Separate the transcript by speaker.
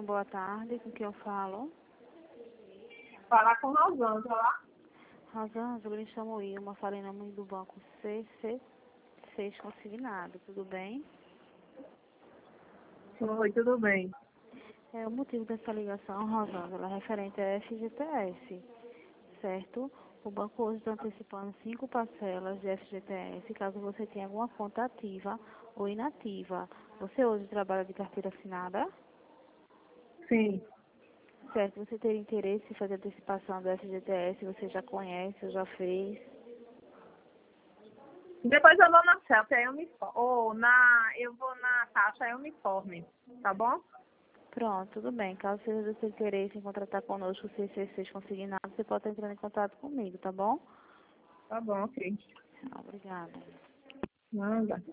Speaker 1: boa tarde, com quem eu falo?
Speaker 2: Falar com Rosângela.
Speaker 1: Rosângela, eu me chamo Ilma, falei em nome do banco CC6 Consignado, tudo bem?
Speaker 2: Oi, tudo bem?
Speaker 1: O motivo dessa ligação, Rosângela, é referente a FGTS, certo? O banco hoje está antecipando 5 parcelas de FGTS, caso você tenha alguma conta ativa ou inativa. Você hoje trabalha de carteira assinada?
Speaker 2: Sim.
Speaker 1: Certo, você teria interesse em fazer antecipação do FGTS, você já conhece ou já fez?
Speaker 2: Depois eu vou na CELP, aí eu me eu vou na Caixa, aí eu me informe, tá bom?
Speaker 1: Pronto, tudo bem. Caso seja do seu interesse em contratar conosco o CC6 Consignado, você pode estar entrando em contato comigo, tá bom?
Speaker 2: Tá bom, ok.
Speaker 1: Obrigada.
Speaker 2: Nada.